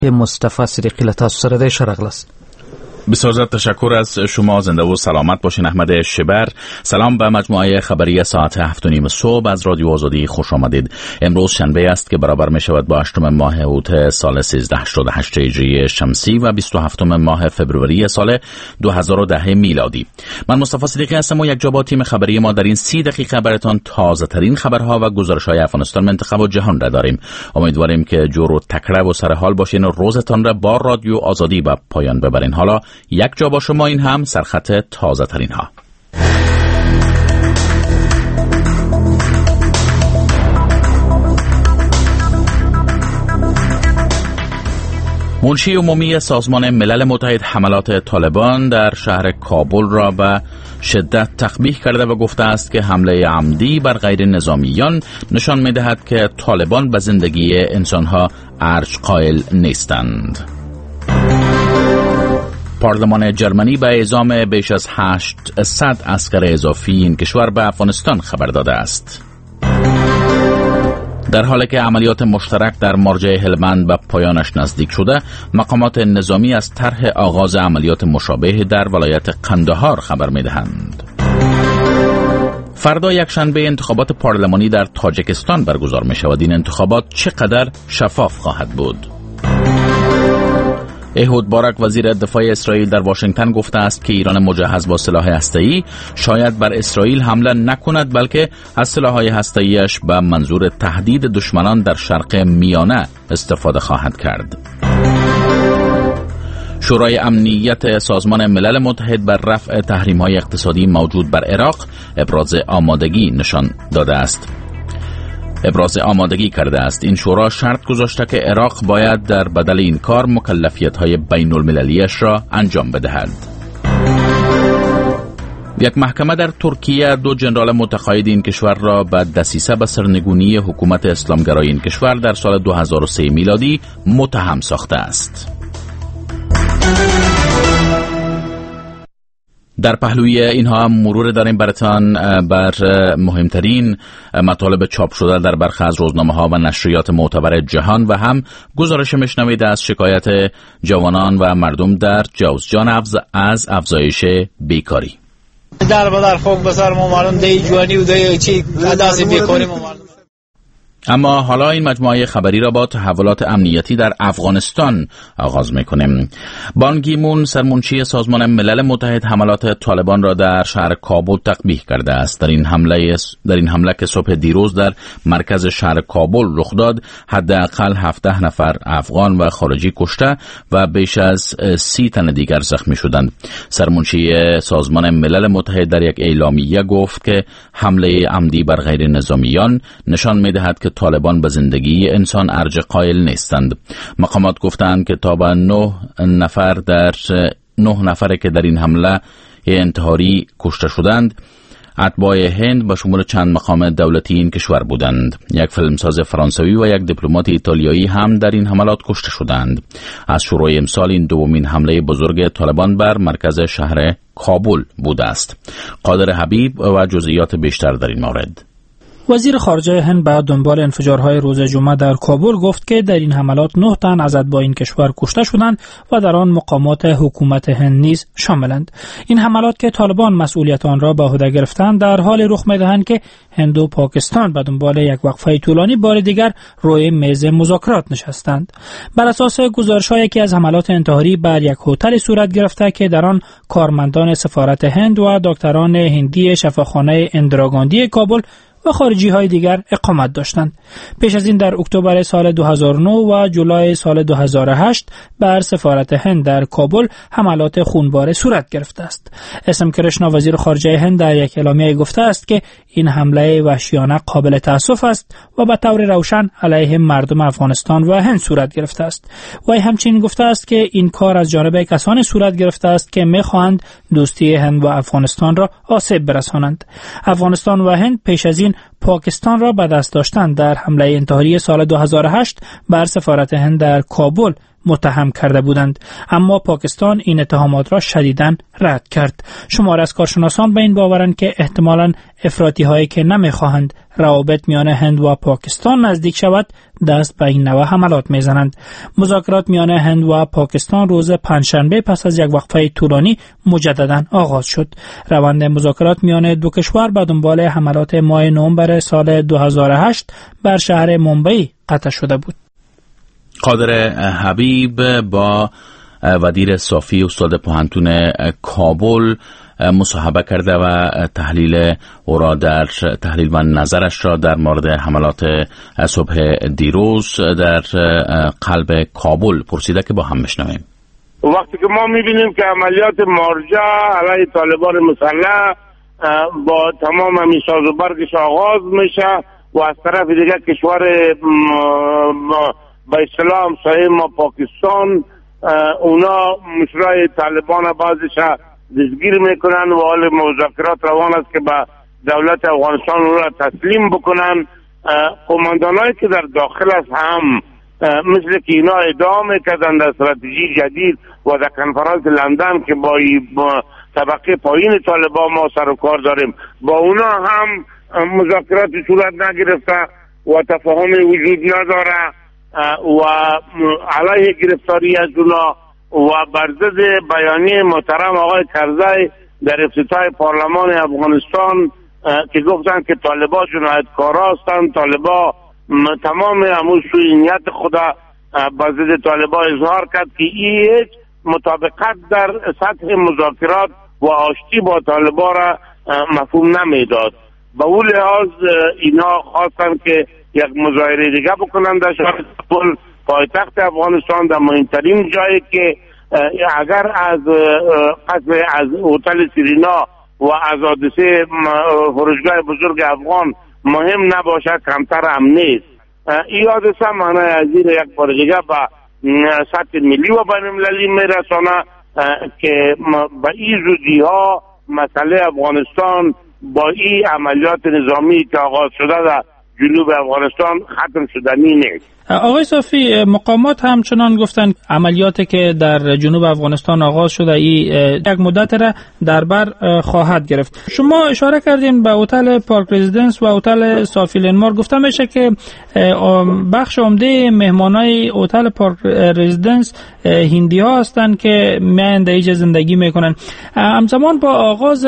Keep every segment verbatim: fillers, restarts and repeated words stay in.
مصطفی صدیقی لتاسو سره د شرغلس. بسیار زیاد تشکر از شما. زنده و سلامت باشین. احمد شبر. سلام به مجموعه خبری ساعت هفت و نیم صبح از رادیو آزادی خوش آمدید. امروز شنبه است که برابر می شود با هشتم ماه اوت سال سیزده هشتاد و هشت هجری شمسی و بیست و هفتم ماه فوریه سال دو هزار و ده میلادی. من مصطفی صدیقی هستم و یک جا با تیم خبری ما در این سی دقیقه براتان تازه ترین خبرها و گزارش های افغانستان، منطقه و جهان را داریم. امیدواریم که جور و تکړه و سر حال باشین و روزتان را با رادیو آزادی به پایان ببرین. حالا یک جا با شما، این هم سرخط تازه ترین ها. منشی عمومی سازمان ملل متحد حملات طالبان در شهر کابل را به شدت تقبیح کرده و گفته است که حمله عمدی بر غیر نظامیان نشان می دهد که طالبان به زندگی انسانها ارج قائل نیستند. پارلمان جرمنی به اعزام بیش از هشتصد عسکر اضافی این کشور به افغانستان خبر داده است. در حالی که عملیات مشترک در مارجه هلمند به پایانش نزدیک شده، مقامات نظامی از طرح آغاز عملیات مشابه در ولایت قندهار خبر می‌دهند. فردا یکشنبه انتخابات پارلمانی در تاجیکستان برگزار می‌شود. این انتخابات چقدر شفاف خواهد بود؟ احود بارک وزیر دفاع اسرائیل در واشنگتن گفته است که ایران مجهز با سلاح هسته‌ای شاید بر اسرائیل حمله نکند، بلکه از سلاح‌های هسته‌ایش به منظور تهدید دشمنان در شرق میانه استفاده خواهد کرد. شورای امنیت سازمان ملل متحد بر رفع تحریم‌های اقتصادی موجود بر عراق ابراز آمادگی نشان داده است. ابراز آمادگی کرده است. این شورا شرط گذاشته که عراق باید در بدل این کار مکلفیت‌های بین المللیش را انجام بدهد. یک محکمه در ترکیه دو ژنرال متقاعد این کشور را به دسیسه به سرنگونی حکومت اسلامگرای این کشور در سال دو هزار و سه میلادی متهم ساخته است. در پهلوی اینها هم مرور داریم براتان بر مهمترین مطالب چاپ شده در برخی از روزنامه‌ها و نشریات معتبر جهان و هم گزارش مشنوید از شکایت جوانان و مردم در جوزجان از افزایش بیکاری. در بدر خوب بسر ما معلوم دی جوانی و دی چی داس بیکاری ما معلوم. اما حالا این مجموعه خبری را با تحولات امنیتی در افغانستان آغاز می‌کنیم. بان کی مون سرمنشی سازمان ملل متحد حملات طالبان را در شهر کابل تقبیح کرده است. در این حمله در این حمله که صبح دیروز در مرکز شهر کابل رخ داد، حداقل هفده نفر افغان و خارجی کشته و بیش از سی تن دیگر زخمی شدند. سرمنشی سازمان ملل متحد در یک اعلامیه گفت که حمله عمدی بر غیر نظامیان نشان می‌دهد که طالبان به زندگی انسان ارج قائل نیستند. مقامات گفتند که تا به نه نفر در نه نفره که در این حمله انتحاری کشته شدند اتباع هند به شمول چند مقام دولتی این کشور بودند. یک فیلمساز فرانسوی و یک دیپلمات ایتالیایی هم در این حملات کشته شدند. از شروع امسال این دومین حمله بزرگ طالبان بر مرکز شهر کابل بوده است. قادر حبیب و جزئیات بیشتر در این مورد. وزیر خارجه هند بعد دنبال انفجارهای روز جمعه در کابل گفت که در این حملات نه تن از اتباع این کشور کشته شدند و در آن مقامات حکومت هند نیز شاملند. این حملات که طالبان مسئولیت آن را به عهده گرفتند در حال رخ می‌دهند که هند و پاکستان به دنبال یک وقفه طولانی بار دیگر روی میز مذاکرات نشستند. بر اساس گزارش‌هایی که از حملات انتحاری بر یک هتل صورت گرفته که در آن کارمندان سفارت هند و دکتران هندی شفاخانه اندراگاندی کابل و خارجی های دیگر اقامت داشتند. پیش از این در اکتبر سال دو هزار و نه و جولای سال دو هزار و هشت بر سفارت هند در کابل حملات خونبار صورت گرفته است. اسم کرشنا وزیر خارجه هند در یک اعلامیه گفته است که این حمله وحشیانه قابل تأسف است و به طور روشن علیه مردم افغانستان و هند صورت گرفته است. و همچنین گفته است که این کار از جانب کسانی صورت گرفته است که می‌خواهند دوستی هند و افغانستان را آسیب برسانند. افغانستان و هند پیش از این پاکستان را به دست داشتن در حمله انتحاری سال دو هزار و هشت بر سفارت هند در کابل متهم کرده بودند، اما پاکستان این اتهامات را شدیداً رد کرد. شمار از کارشناسان به این باورند که احتمالاً افراطی هایی که نمیخواهند روابط میان هند و پاکستان نزدیک شود دست به این نوع حملات میزنند. مذاکرات میان هند و پاکستان روز پنجشنبه پس از یک وقفه طولانی مجددا آغاز شد. روند مذاکرات میان دو کشور به دنبال حملات ماه نوامبر سال دو هزار و هشت بر شهر ممبئی قطع شده بود. قادر حبیب با وزیر صافی استاد پوهنتون کابل مصاحبه کرده و تحلیل او را در تحلیل و نظرش را در مورد حملات صبح دیروز در قلب کابل پرسیده که با هم بشنویم. وقتی که ما میبینیم که عملیات مارجا علیه طالبان مسلح با تمام همین ساز و برگش آغاز میشه و از طرف دیگه کشور با اصطلاح همسایه ما پاکستان اونا مشرای طالبان بعضش دستگیر میکنن و حال مذاکرات روان است که به دولت افغانستان اون را تسلیم بکنن. قماندانایی که در داخل است هم مثل که اینا ادعا میکردن در استراتژی جدید و در کنفرانس لندن که با, با طبقه پایین طالبان ما سر و کار داریم، با اونا هم مذاکرات صورت نگرفته و تفاهم وجود نداره و علیه گرفتاری از اونا و بر ضد بیانیه محترم آقای کرزی در افتتاح پارلمان افغانستان که گفتن که طالبان جنایتکارا هستند، طالبان تمام همون سوی خدا بر ضد طالبان اظهار کرد که این هیچ مطابقت در سطح مذاکرات و آشتی با طالبان را مفهوم نمیداد. به اون لحاظ اینا خواستن که یک مظاهره دیگه بکنن در شهر کابل پایتخت افغانستان، در مهمترین جایی که اگر از قصد از هتل سیرینا و از حادثه فرودگاه بزرگ افغان مهم نباشه کمتر هم نیست. این حادثه معنی از این یک بار دیگه به سطح ملی و بین المللی میرسانه که به این زودی ها مسئله افغانستان با این عملیات نظامی که آغاز شده در جنوب افغانستان ختم شدنی نیست. آقای صافی، مقامات همچنان گفتن عملیاتی که در جنوب افغانستان آغاز شده ای یک مدت را در بر خواهد گرفت. شما اشاره کردین به هتل پارک رزیدنس و هتل صافی لنمار. گفته میشه که بخش عمده مهمانای هتل پارک رزیدنس هندی ها هستند که میان در اینجا زندگی میکنن. همزمان با آغاز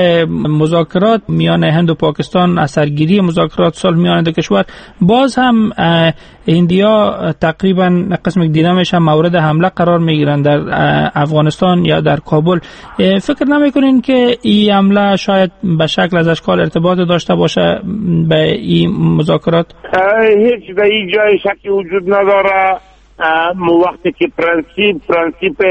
مذاکرات میان هند و پاکستان، اثرگیری مذاکرات صلح میان دو کشور، باز هم هندیا تقریبا قسم دیده میشن مورد حمله قرار میگیرن در افغانستان یا در کابل. فکر نمیکنین که این حمله شاید به شکل از اشکال ارتباط داشته باشه به این مذاکرات؟ هیچ به این جای شکی وجود نداره. وقتی که پرنسیپ پرنسیپ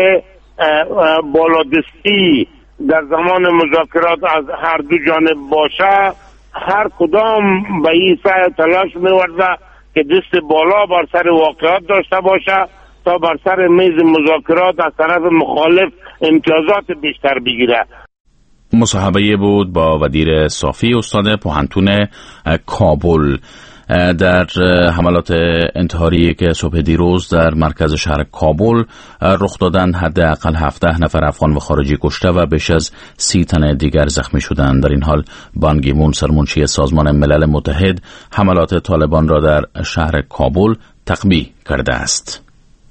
بالادستی در زمان مذاکرات از هر دو جانب باشه، هر کدام به این سعی تلاش میورده که دست بالا بر سر واقعات داشته باشه تا بر سر میز مذاکرات از طرف مخالف امتیازات بیشتر بگیره. مصاحبه بود با وزیر صافی استاد پوهنتون کابل در حملات انتحاری که صبح دیروز در مرکز شهر کابل رخ دادند. حداقل هفده نفر افغان و خارجی کشته و بیش از سی تن دیگر زخمی شدند. در این حال بان کی مون سرمنشی سازمان ملل متحد حملات طالبان را در شهر کابل تقبیح کرده است.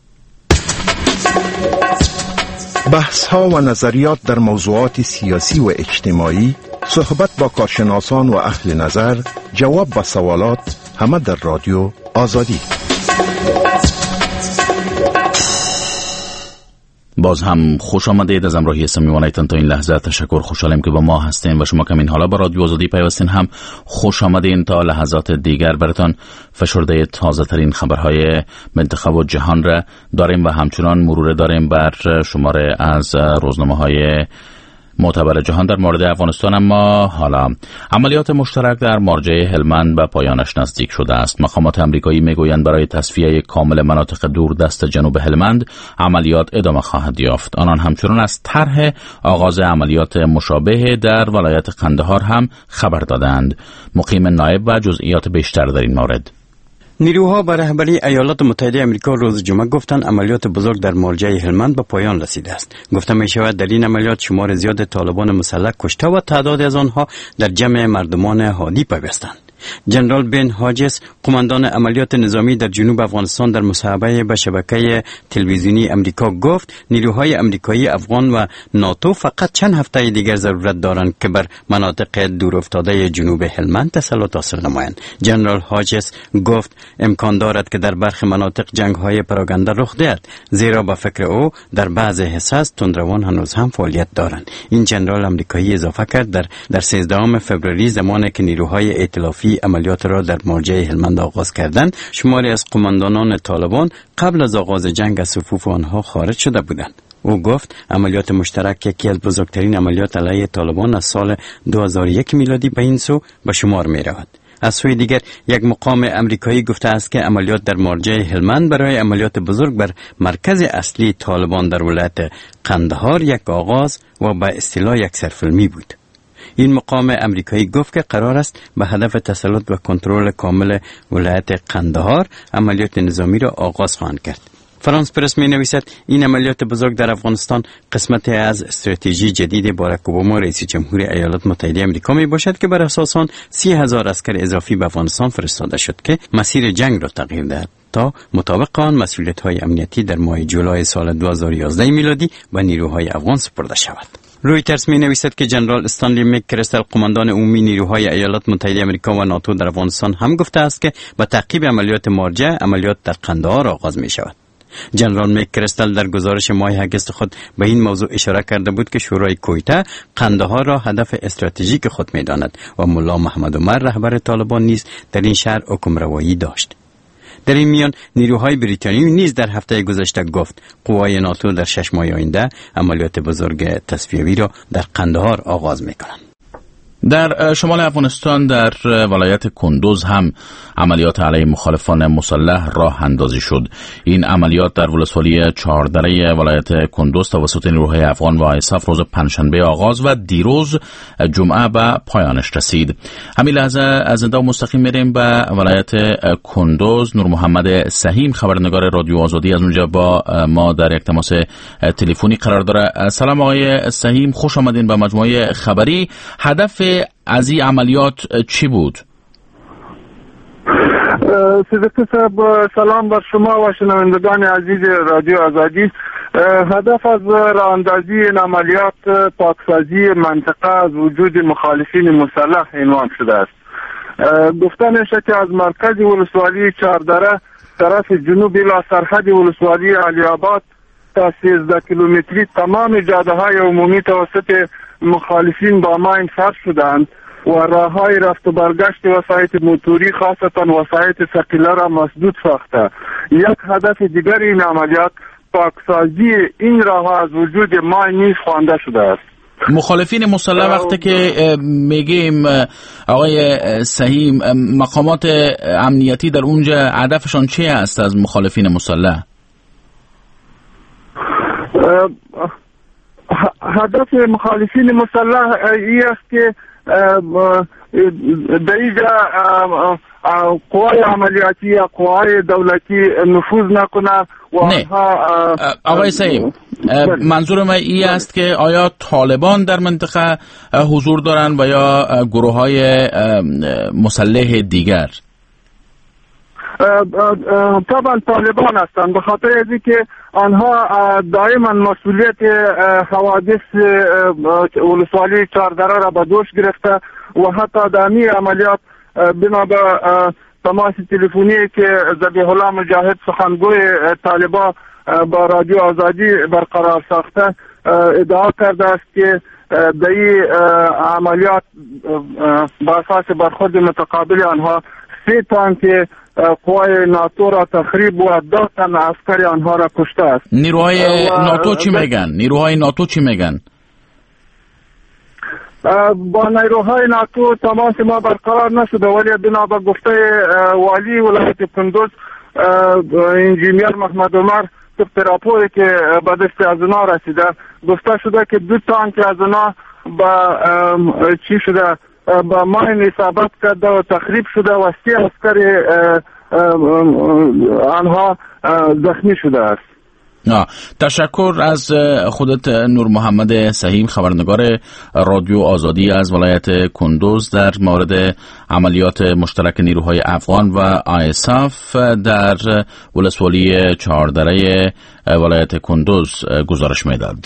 بحث ها و نظریات در موضوعات سیاسی و اجتماعی، صحبت با کارشناسان و اهل نظر، جواب به سوالات، همه در رادیو آزادی. باز هم خوش آمدید. از همراهی صمیمانه‌تان تا این لحظه تشکر. خوشحالم که با ما هستین و شما که این حالا با رادیو آزادی پیوستین هم خوش آمدین. تا لحظات دیگر براتون فشرده تازه ترین خبرهای منطقه و جهان را داریم و همچنان مرور داریم بر شماره از روزنامه‌های معتبر جهان در مورد افغانستان. اما حالا عملیات مشترک در مارجه هلمند به پایانش نزدیک شده است. مقامات امریکایی میگویند برای تصفیه کامل مناطق دور دست جنوب هلمند عملیات ادامه خواهد یافت. آنان همچنان از طرح آغاز عملیات مشابه در ولایت قندهار هم خبر دادند. مقیم نایب و جزئیات بیشتر در این مورد. نیروها به رهبری ایالات متحده آمریکا روز جمعه گفتند عملیات بزرگ در مارجه هلمند به پایان رسیده است. گفته می شود در این عملیات شمار زیاد طالبان مسلح کشته و تعداد از آنها در جمع مردمان عادی پیوستند. جنرال بن هاجس، قماندان عملیات نظامی در جنوب افغانستان، در مصاحبه به شبکه تلویزیونی امریکا گفت نیروهای امریکایی، افغان و ناتو فقط چند هفته دیگر ضرورت دارند که بر مناطق دور افتاده جنوب هلمند تسلط حاصل نمایند. جنرال هاجس گفت امکان دارد که در برخی مناطق جنگ‌های پراگنده رخ دهد، زیرا به فکر او در بعض حصص تندروان هنوز هم فعالیت دارند. این جنرال امریکایی اضافه کرد در در سیزدهم فوریه، زمانی که نیروهای ائتلافی عملیات را در مارجه هلمند آغاز کردند، شماری از قماندانان طالبان قبل از آغاز جنگ از صفوف آنها خارج شده بودند. او گفت عملیات مشترک یکی از بزرگترین عملیات علیه طالبان از سال دو هزار و یک میلادی به این سو به شمار می رود. از سوی دیگر یک مقام امریکایی گفته است که عملیات در مارجه هلمند برای عملیات بزرگ بر مرکز اصلی طالبان در ولایت قندهار یک آغاز و به اصطلاح یک سرفیلمی بود. این مقام امریکایی گفت که قرار است به هدف تسلط و کنترل کامل ولایت قندهار عملیات نظامی را آغاز خواهند کرد. فرانس پرس می نویسد این عملیات بزرگ در افغانستان قسمتی از استراتژی جدید باراک اوباما رئیس جمهور ایالات متحده آمریکا می باشد که بر اساس آن سی هزار عسکر اضافی به افغانستان فرستاده شد که مسیر جنگ را تغییر دهد تا مطابق آن مسئولیت‌های امنیتی در ماه جولای سال دو هزار و یازده میلادی به نیروهای افغان سپرده شود. رویترز می نویسد که جنرال استانلی مک‌کریستل، قماندان عمومی نیروهای ایالات متحده آمریکا و ناتو در افغانستان، هم گفته است که به تعقیب عملیات مارجه عملیات در قندهار آغاز می شود. جنرال مک‌کریستل در گزارش ماه اگست خود به این موضوع اشاره کرده بود که شورای کویته قندهار را هدف استراتژیک خود می داند و ملا محمد عمر، رهبر طالبان، نیز در این شهر حکمروایی داشت. در این میان نیروهای بریتانیایی نیز در هفته گذشته گفت قوای ناتو در شش ماه آینده عملیات بزرگ تصفیوی را در قندهار آغاز می‌کنند. در شمال افغانستان در ولایت کندوز هم عملیات علیه مخالفان مسلح راه اندازی شد. این عملیات در ولسوالی چهاردره ولایت کندوز توسط نیروهای افغان و آیساف روز پنجشنبه آغاز و دیروز جمعه به پایانش رسید. همین لحظه از زنده و مستقیم میریم به ولایت کندوز. نور محمد سهیم، خبرنگار رادیو آزادی، از اونجا با ما در یک تماس تلفنی قرار داره. سلام آقای سهیم، خوش آمدین به مجموعه خبری. هدف از این عملیات چی بود؟ صدیقی صاحب، سلام بر شما و شنوندگان عزیز رادیو آزادی. هدف از راه اندازی این عملیات پاکسازی منطقه از وجود مخالفین مسلح عنوان شده است. گفته میشه که از مرکز ولسوالی چهاردره طرف جنوب الی سرحد ولسوالی علی آباد تا سیزده کیلومتری تمام جاده های عمومی توسط مخالفین با ماین فرش شدند و راه های رفت و برگشت وسایط موتوری خاصتا وسایط ثقیله را مسدود ساخته. یک هدف دیگر این عملیات پاکسازی این راه از وجود ماین نیز خوانده شده است. مخالفین مسلح وقتی که میگیم آقای سهیم، مقامات امنیتی در اونجا هدفشان چی است از مخالفین مسلح؟ هدف مخالفین مسلح این است که در اینجا قوای عملیاتی یا قوای دولتی نفوذ نکنه و نه. آقای سعیم، منظور من این است که آیا طالبان در منطقه حضور دارند و یا گروه های مسلح دیگر؟ طبعا طالبان هستند، به خاطر از اینکه آنها دائما مسئولیت حوادث ولسوالی چهاردره را به دوش گرفته و حتی در این عملیات بنا به تماس تلفنی که ذبیح الله مجاهد سخنگوی طالبان با رادیو آزادی برقرار ساخته ادعا کرده است که در این عملیات با اساس برخورد متقابل آنها سه تانک قوای ناتو را تخریب و دو تن عسکر آنها را کشته است. نیروهای ناتو چی میگن؟ نیروهای ناتو چی میگن؟ با نیروهای ناتو تماس ما برقرار نشده، ولی بنا به گفته والی ولایت کندوز انجینیر محمد عمر طبق راپوری که به دست از اونا رسیده گفته شده که دو تانک از اونا با چی شده با ماین اصابت کرده و تخریب شده و سی عسکر آنها زخمی شده است. آه. تشکر از خودت نور محمد سهیم، خبرنگار رادیو آزادی از ولایت کندوز در مورد عملیات مشترک نیروهای افغان و آیساف در ولسوالی چهاردره ولایت کندوز گزارش میداد.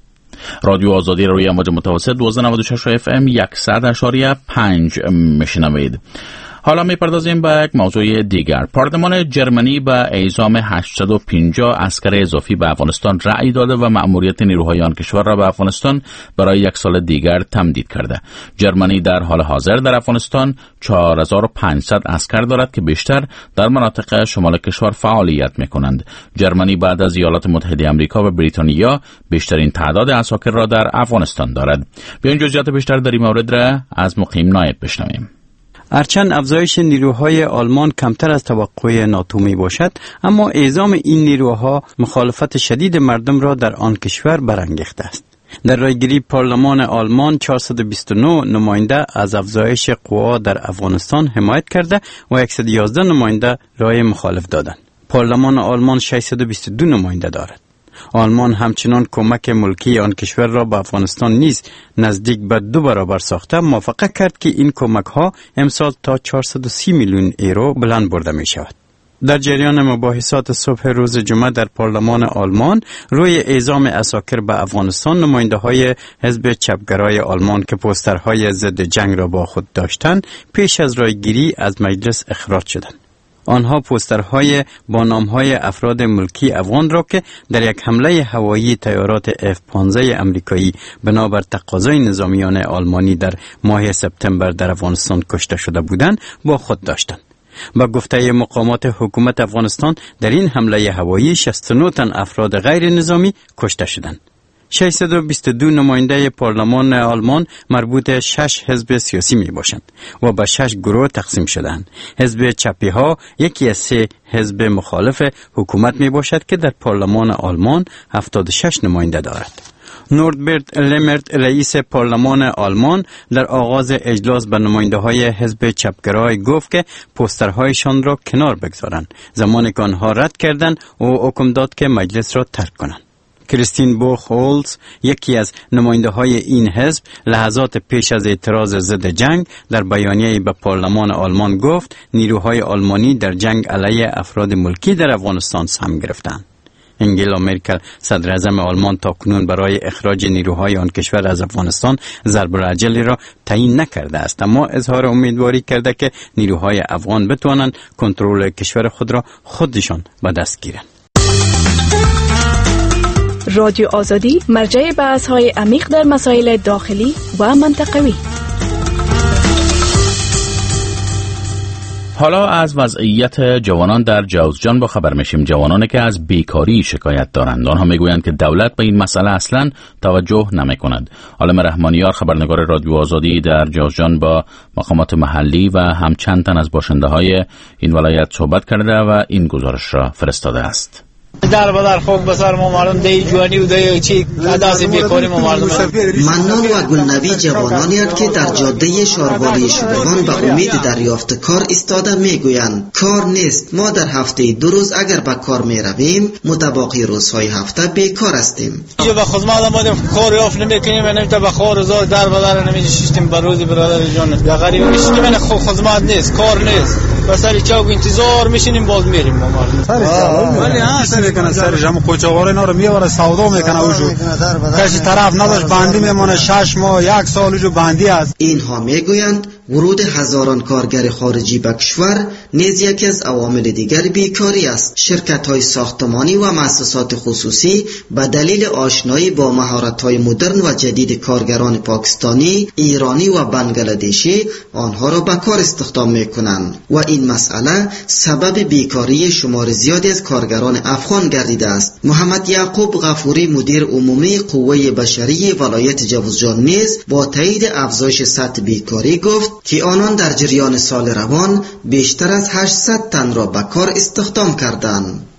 رادیو آزادی روی امواج متوسط دویست و نود و شش اف ام صد اشاری پنج میشنوید. حالا میپردازیم به یک موضوع دیگر. پارلمان جرمنی به اعزام هشتصد و پنجاه عسکر اضافی به افغانستان رأی داده و مأموریت نیروهای آن کشور را به افغانستان برای یک سال دیگر تمدید کرده. جرمنی در حال حاضر در افغانستان چهار هزار و پانصد عسکر دارد که بیشتر در مناطق شمال کشور فعالیت میکنند. جرمنی بعد از ایالات متحده آمریکا و بریتانیا بیشترین تعداد عساکر را در افغانستان دارد. بیاین جزئیات بیشتر در این مورد را از مقیم نایب بشنویم. هرچند افزایش نیروهای آلمان کمتر از توقع ناتو می باشد، اما اعزام این نیروها مخالفت شدید مردم را در آن کشور برانگیخته است. در رایگیری پارلمان آلمان چهارصد و بیست و نه نماینده از افزایش قوا در افغانستان حمایت کرده و صد و یازده نماینده رای مخالف دادند. پارلمان آلمان ششصد و بیست و دو نماینده دارد. آلمان همچنان کمک ملکی آن کشور را به افغانستان نیز نزدیک به دو برابر ساخته موافقت کرد که این کمک ها امسال تا چهارصد و سی میلیون یورو بلند برده می شود. در جریان مباحثات صبح روز جمعه در پارلمان آلمان روی اعزام عساکر به افغانستان، نماینده های حزب چپگرای آلمان که پوسترهای ضد جنگ را با خود داشتند پیش از رایگیری از مجلس اخراج شدند. آنها پوسترهای با نامهای افراد ملکی افغان را که در یک حمله هوایی تیارات اف پانزده امریکایی بنابر تقاضای نظامیان آلمانی در ماه سپتامبر در افغانستان کشته شده بودند با خود داشتند. با گفته مقامات حکومت افغانستان در این حمله هوایی شصت و نه تن افراد غیر نظامی کشته شدند. ششصد و بیست و دو نماینده پارلمان آلمان مربوط شش حزب سیاسی می باشند و به شش گروه تقسیم شدند. حزب چپی ها یکی از سه حزب مخالف حکومت می باشد که در پارلمان آلمان هفتاد و شش نماینده دارد. نوردبرت لمرت رئیس پارلمان آلمان در آغاز اجلاس به نماینده های حزب چپگرای گفت که پوسترهایشان را کنار بگذارند. زمانی که آنها رد کردند او حکم داد که مجلس را ترک کنند. کریستین بوخ هولز یکی از نماینده های این حزب لحظات پیش از اعتراض ضد جنگ در بیانیه‌ای به پارلمان آلمان گفت نیروهای آلمانی در جنگ علیه افراد ملکی در افغانستان سهم گرفتند. انگلا مرکل صدر اعظم آلمان تاکنون برای اخراج نیروهای آن کشور از افغانستان ضرب العجلی را تعیین نکرده است، اما اظهار امیدواری کرده که نیروهای افغان بتوانند کنترل کشور خود را خودشان به دست گیرند. رادیو آزادی مرجع بحث‌های عمیق در مسائل داخلی و منطقوی. حالا از وضعیت جوانان در جوزجان با خبر میشیم. جوانانی که از بیکاری شکایت دارند، آنها میگویند که دولت به این مسئله اصلا توجه نمیکند. عالم رحمانیار خبرنگار رادیو آزادی در جوزجان با مقامات محلی و هم چند تن از باشنده های این ولایت صحبت کرده و این گزارش را فرستاده است. در بدر خوب بسر ما مردم دی جوانی و دی چی اداسی بیکاری ما مردم. منان و گلنبی جوانانی که در جاده شاروالی شبهان به امید دریافت کار ایستاده میگویند کار نیست. ما در هفته دو روز اگر به کار می رویم متباقی روزهای هفته بیکار هستیم. جو به خدمت آمدیم کار یافت نمیکنیم و نمیته به خور زار در بدر نمیشیم به روزی برادر جان. یا غریب میشیم من خدمت نیست، کار نیست. بسری چاو انتظار میشینیم باز میریم ما مردم. ولی ها میکنه سر جمع کوچه‌وار اینا رو میاره سودا میکنه اوجو کسی طرف نداشت بندی میمونه شش ماه یک سال اوجو بندی است. اینها میگویند ورود هزاران کارگر خارجی به کشور نیز یکی از عوامل دیگر بیکاری است. شرکت‌های ساختمانی و مؤسسات خصوصی به دلیل آشنایی با مهارت‌های مدرن و جدید کارگران پاکستانی، ایرانی و بنگلادشی آنها را به کار استخدام میکنند و این مسئله سبب بیکاری شمار زیادی از کارگران افغان گردیده است. محمد یعقوب غفوری مدیر عمومی قوه بشری ولایت جوزجان نیز با تایید افزایش سطح بیکاری گفت که آنان در جریان سال روان بیشتر از هشتصد تن را به کار استخدام کردند.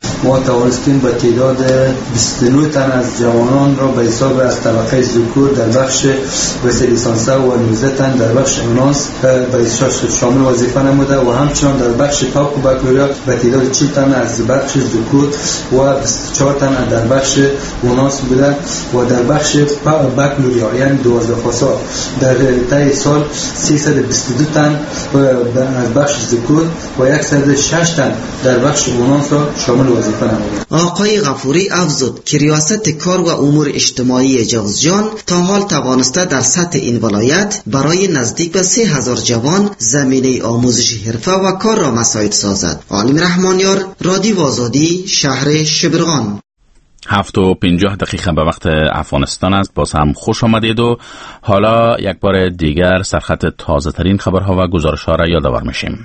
ما توانستیم به تعداد بیست و نه تن از جوانان را به حساب از طبقه ذکور در بخش وسیله لیسانسه و نوزده تن در بخش اوناس به شامل وظیفه نموده و همچنان در بخش تاپ و بکالوریات به تعداد چهل تن از بخش ذکور و بیست و چهار تن در بخش اوناس بوده و در بخش بکالوریا یعنی دوازده فصل در طی سال سیصد و بیست و دو تن از بخش ذکور و صد و شش تن در بخش اوناس شامل وظیفه نموده. آقای غفوری افزود که ریاست کار و امور اجتماعی جوزجان تا حال توانسته در سطح این ولایت برای نزدیک به سه هزار جوان زمینه آموزش حرفه و کار را مساعد سازد. عالم رحمانیار، رادیو آزادی، شهر شبرغان. هفت و پنجاه دقیقه به وقت افغانستان است. باز هم خوش آمدید و حالا یک بار دیگر سرخط تازه ترین خبرها و گزارش ها را یادآور میشیم.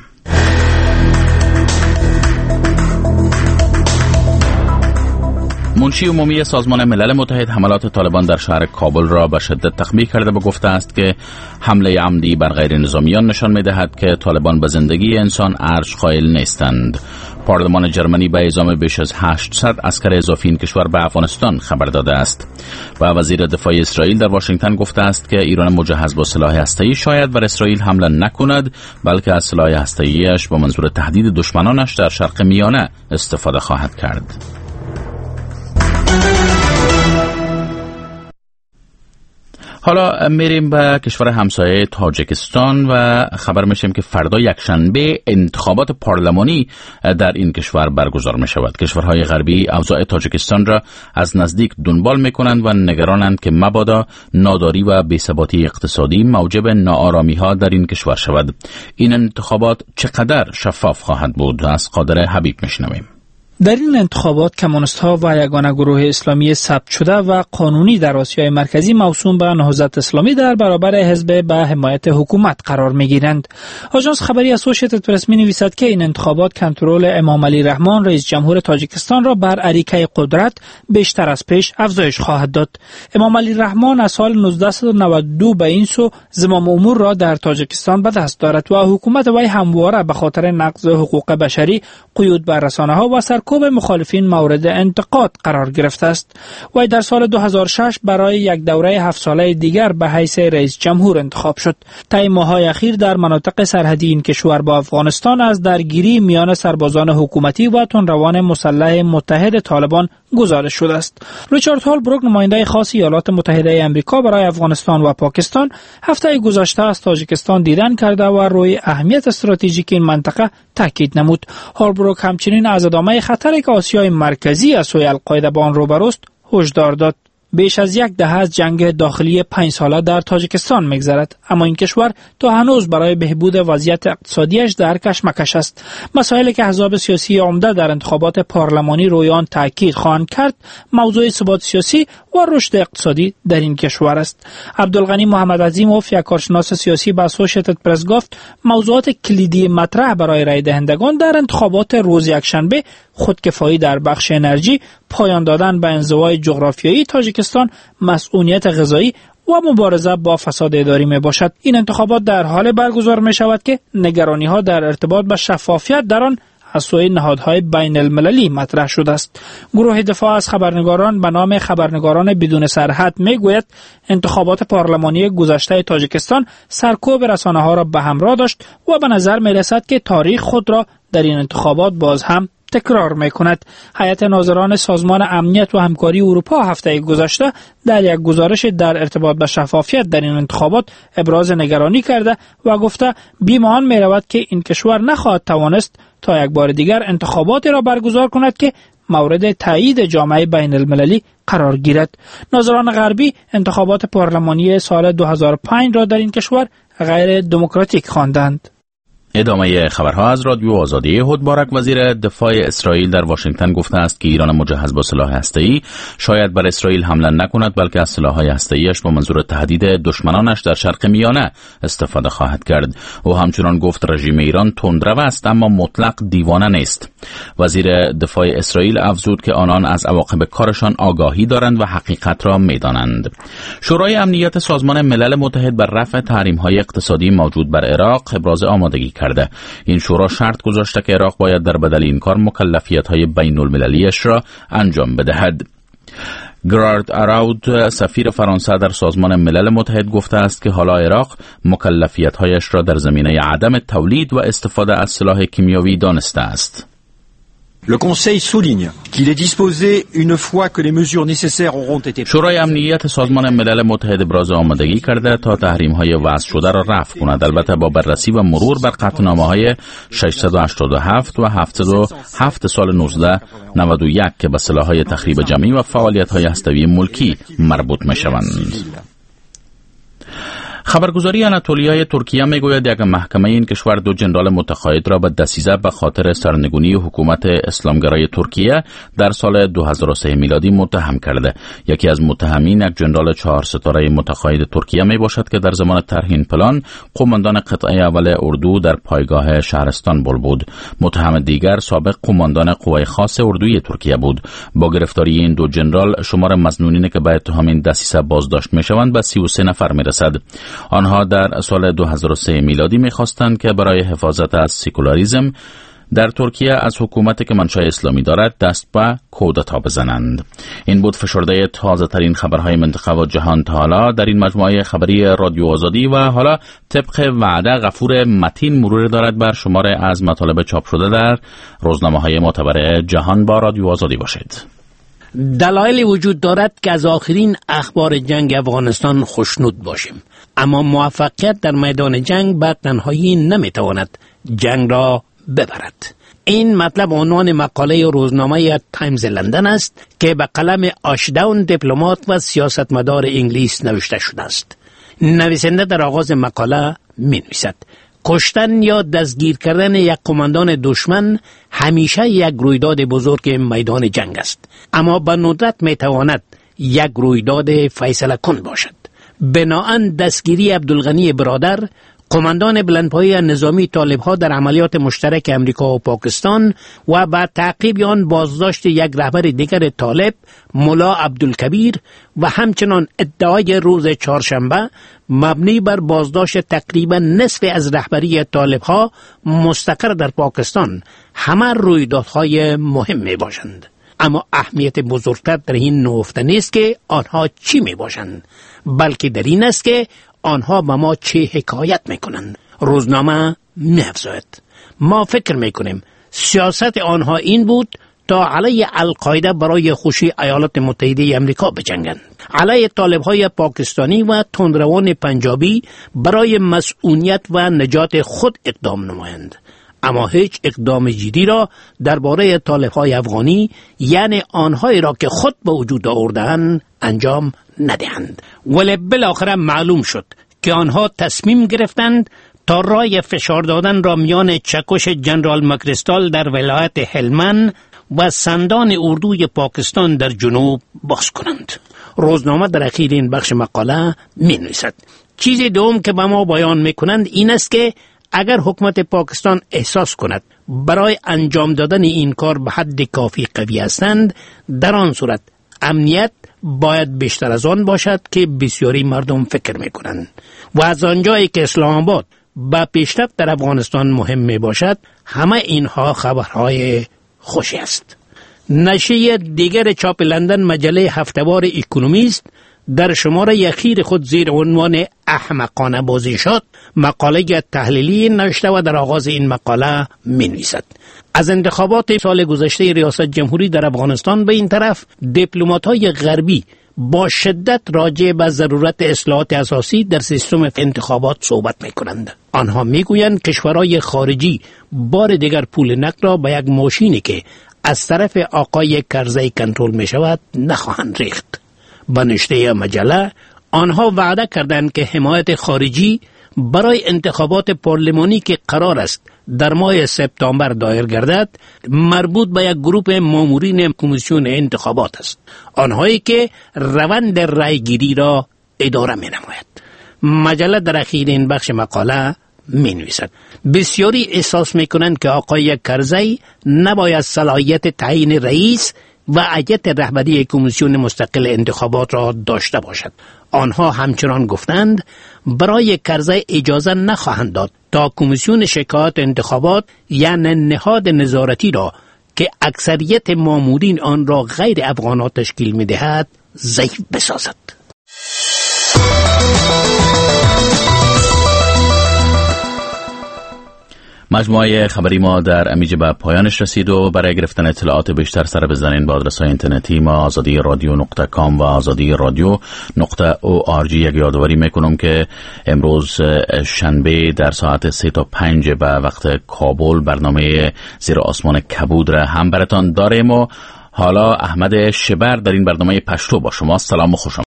منشی عمومی سازمان ملل متحد حملات طالبان در شهر کابل را به شدت تقبیح کرده و گفته است که حمله عمدی بر غیر نظامیان نشان می‌دهد که طالبان به زندگی انسان ارج قائل نیستند. پارلمان جرمنی به اعزام بیش از هشتصد عسکر اضافی این کشور به افغانستان خبر داده است. و وزیر دفاع اسرائیل در واشنگتن گفته است که ایران مجهز با سلاح هسته‌ای شاید بر اسرائیل حمله نکند، بلکه از سلاح هسته‌ایش با منظور تهدید دشمنانش در شرق میانه استفاده خواهد کرد. حالا میریم به کشور همسایه تاجیکستان و خبر میشیم که فردا یکشنبه انتخابات پارلمانی در این کشور برگزار می شود. کشورهای غربی اوضاع تاجیکستان را از نزدیک دنبال میکنند و نگرانند که مبادا ناداری و بی‌ثباتی اقتصادی موجب ناآرامی ها در این کشور شود. این انتخابات چقدر شفاف خواهد بود؟ از قادر حبیب میشنویم. در این انتخابات کمونیست‌ها و یگانه گروه اسلامی ثبت شده و قانونی در آسیای مرکزی موسوم به نهضت اسلامی در برابر حزب به حمایت حکومت قرار می‌گیرند. آژانس خبری اسوسییتد پرس می‌نویسد که این انتخابات کنترل امام علی رحمان رئیس جمهور تاجیکستان را بر اریکه قدرت بیشتر از پیش افزایش خواهد داد. امام علی رحمان از سال نوزده نود و دو به این سو زمام امور را در تاجیکستان به دست دارد و حکومت وی همواره به خاطر نقض حقوق بشری، قیود بر رسانه‌ها و سرکوب مخالفین مورد انتقاد قرار گرفته است. وی در سال دو هزار و شش برای یک دوره هفت ساله دیگر به حیث رئیس جمهور انتخاب شد. طی ماه‌های اخیر در مناطق سرحدی این کشور با افغانستان از درگیری میان سربازان حکومتی و تندروان مسلح متحد طالبان گزارش شده است. ریچارد هولبروک، نماینده خاص ایالات متحده آمریکا برای افغانستان و پاکستان، هفته گذشته از تاجیکستان دیدن کرده و روی اهمیت استراتژیک این منطقه تاکید نمود. هولبروک همچنین از ادامه خطری که آسیای مرکزی از سوی القاعده با آن روبروست هشدار داد. بیش از یک دهه از جنگ داخلی پنج ساله در تاجیکستان می‌گذرد، اما این کشور تا هنوز برای بهبود وضعیت اقتصادیش در کشمکش است. مسائلی که احزاب سیاسی عمده در انتخابات پارلمانی روی آن تاکید خواهند کرد، موضوع ثبات سیاسی و رشد اقتصادی در این کشور است. عبدالغنی محمد عظیموف، یک کارشناس سیاسی به اسوسییتد پرس گفت موضوعات کلیدی مطرح برای رای دهندگان در انتخابات روز یکشنبه خودکفایی در بخش انرژی، پایان دادن به انزوای جغرافیایی تاجیکستان، مسئولیت غذایی و مبارزه با فساد اداری می باشد. این انتخابات در حال برگزار می شود که نگرانی ها در ارتباط با شفافیت در آن از سوی نهادهای بین المللی مطرح شده است. گروه دفاع از خبرنگاران به نام خبرنگاران بدون سرحد می گوید انتخابات پارلمانی گذشته تاجیکستان سرکوب رسانه ها را به همراه داشت و به نظر می رسد که تاریخ خود را در این انتخابات باز هم تکرار می‌کند. هیئت ناظران سازمان امنیت و همکاری اروپا هفته گذشته در یک گزارش در ارتباط با شفافیت در این انتخابات ابراز نگرانی کرده و گفته بی‌مان می‌رود که این کشور نخواهد توانست تا یک بار دیگر انتخاباتی را برگزار کند که مورد تایید جامعه بین المللی قرار گیرد. ناظران غربی انتخابات پارلمانی سال دو هزار و پنج را در این کشور غیر دموکراتیک خواندند. ادامه خبرها از رادیو آزادی. احود بارک، وزیر دفاع اسرائیل، در واشنگتن گفته است که ایران مجهز با سلاح هسته‌ای شاید بر اسرائیل حمله نکند، بلکه از سلاح‌های هسته‌ایش با منظور تهدید دشمنانش در شرق میانه استفاده خواهد کرد. او همچنان گفت رژیم ایران تندرو است اما مطلق دیوانه نیست. وزیر دفاع اسرائیل افزود که آنان از عواقب کارشان آگاهی دارند و حقیقت را می‌دانند. شورای امنیت سازمان ملل متحد بر رفع تحریم‌های اقتصادی موجود بر عراق ابراز آمادگی کرد. کرده. این شورا شرط گذاشته که عراق باید در بدل این کار مکلفیت‌های بین المللیش را انجام بدهد. گرارد اراود سفیر فرانسه در سازمان ملل متحد گفته است که حالا عراق مکلفیت‌هایش را در زمینه عدم تولید و استفاده از سلاح کیمیاوی دانسته است. Le Conseil souligne qu'il est disposé, une fois que les mesures nécessaires auront été... شورای امنیت سازمان ملل متحد ابراز آمادگی کرده تا تحریم‌های وضع شده را رفع کند، البته با بررسی و مرور بر قطعنامه‌های ششصد و هشتاد و هفت و هفتصد و هفت سال نوزده نود و یک که به سلاح‌های تخریب جمعی و فعالیت‌های هسته‌ای ملکی مربوط می‌شوند. خبرگزاری آناتولیای ترکیه میگوید یک محکمه این کشور دو جنرال متقاعد را به دسیسه به خاطر سرنگونی حکومت اسلامگرای ترکیه در سال دو هزار و سه میلادی متهم کرده. یکی از متهمین یک جنرال چهار ستاره متقاعد ترکیه می باشد که در زمان طرح این پلان قماندان قطعه اول اردو در پایگاه شهرستان بل بود. متهم دیگر سابق قماندان قوای خاص اردوی ترکیه بود. با گرفتاری این دو جنرال شمار مظنونین که به اتهام این دسیسه بازداشت میشوند به سی و سه نفر میرسد. آنها در سال دو هزار و سه میلادی می‌خواستند که برای حفاظت از سکولاریسم در ترکیه از حکومتی که منشأ اسلامی دارد دست به کودتا بزنند. این بود فشرده تازه ترین خبرهای منطقه و جهان تا حالا در این مجموعه خبری رادیو آزادی و حالا طبق وعده غفور متین مرور دارد بر شمار از مطالب چاپ شده در روزنامه‌های معتبر جهان. با رادیو آزادی باشید. دلایلی وجود دارد که از آخرین اخبار جنگ افغانستان خوشنود باشیم، اما موفقیت در میدان جنگ به تنهایی نمیتواند جنگ را ببرد. این مطلب عنوان مقاله روزنامه تایمز لندن است که به قلم آشداون دیپلمات و سیاستمدار انگلیس نوشته شده است. نویسنده در آغاز مقاله می‌نویسد: کشتن یا دستگیر کردن یک قماندان دشمن همیشه یک رویداد بزرگ میدان جنگ است، اما به ندرت میتواند یک رویداد فیصله کن باشد. بناهن دستگیری عبدالغنی برادر، قماندان بلندپایه نظامی طالب‌ها در عملیات مشترک امریکا و پاکستان و بعد تعقیب آن بازداشت یک رهبر دیگر طالب ملا عبدالکبیر و همچنان ادعای روز چهارشنبه مبنی بر بازداشت تقریبا نصف از رهبری طالب‌ها مستقر در پاکستان همه رویدادهای مهم می باشند. اما اهمیت بزرگتر در این نهفته نیست که آنها چی می باشند، بلکه در این است که آنها به ما چه حکایت میکنند. روزنامه می‌افزاید: ما فکر میکنیم سیاست آنها این بود تا علیه القاعده برای خوشی ایالات متحده امریکا بجنگند، علیه طالب‌های پاکستانی و تندروان پنجابی برای مسئولیت و نجات خود اقدام نمایند، اما هیچ اقدام جدی را درباره طالب‌های افغانی یعنی آنهایی را که خود به وجود آورده‌اند انجام ندهند. ولی بالاخره معلوم شد که آنها تصمیم گرفتند تا راه فشار دادن را میان چکش جنرال مکریستال در ولایت هلمند و سندان اردوی پاکستان در جنوب باز کنند. روزنامه در اخیر این بخش مقاله می نویسد: چیز دوم که به ما بیان می کنند این است که اگر حکومت پاکستان احساس کند برای انجام دادن این کار به حد کافی قوی هستند، در آن صورت امنیت باید بیشتر از آن باشد که بسیاری مردم فکر می کنند و از آنجایی که اسلام آباد با پیشرفت در افغانستان مهم می باشد، همه اینها خبرهای خوشی است. نشریه دیگر چاپ لندن مجله هفته‌وار اکونومیست در شماره اخیر خود زیر عنوان احمقانه بازی شد مقاله تحلیلی نوشته و در آغاز این مقاله می نویسد: از انتخابات سال گذشته ریاست جمهوری در افغانستان به این طرف دیپلمات‌های غربی با شدت راجع به ضرورت اصلاحات اساسی در سیستم انتخابات صحبت می‌کنند. آنها می‌گویند کشورهای خارجی بار دیگر پول نقد را به یک ماشینی که از طرف آقای کرزی کنترل می‌شود نخواهند ریخت. به نشریه مجله آنها وعده کردند که حمایت خارجی برای انتخابات پارلمانی که قرار است در ماه سپتامبر دایر گردد مربوط به یک گروه مامورین کمیسیون انتخابات است، آنهایی که روند رای گیری را اداره می نماید. مجله در اخیر این بخش مقاله می نویسد: بسیاری احساس می کنند که آقای کرزی نباید صلاحیت تعیین رئیس و هیئت رهبری کمیسیون مستقل انتخابات را داشته باشد. آنها همچنان گفتند برای کرزی اجازه نخواهند داد تا کمیسیون شکایات انتخابات یعنی نهاد نظارتی را که اکثریت مامورین آن را غیر افغان‌ها تشکیل می‌دهد ضعیف بسازد. مجموعه خبری ما در امیج به پایانش رسید و برای گرفتن اطلاعات بیشتر سر بزنین با آدرس‌های اینترنتی ما آزادی رادیو نقطه کام و آزادی رادیو نقطه او آر جی. یک یادآوری میکنم که امروز شنبه در ساعت سه تا پنج به وقت کابل برنامه زیر آسمان کبود را هم براتان داریم و حالا احمد شبر در این برنامه پشتو با شما. سلام و خوش آمدید.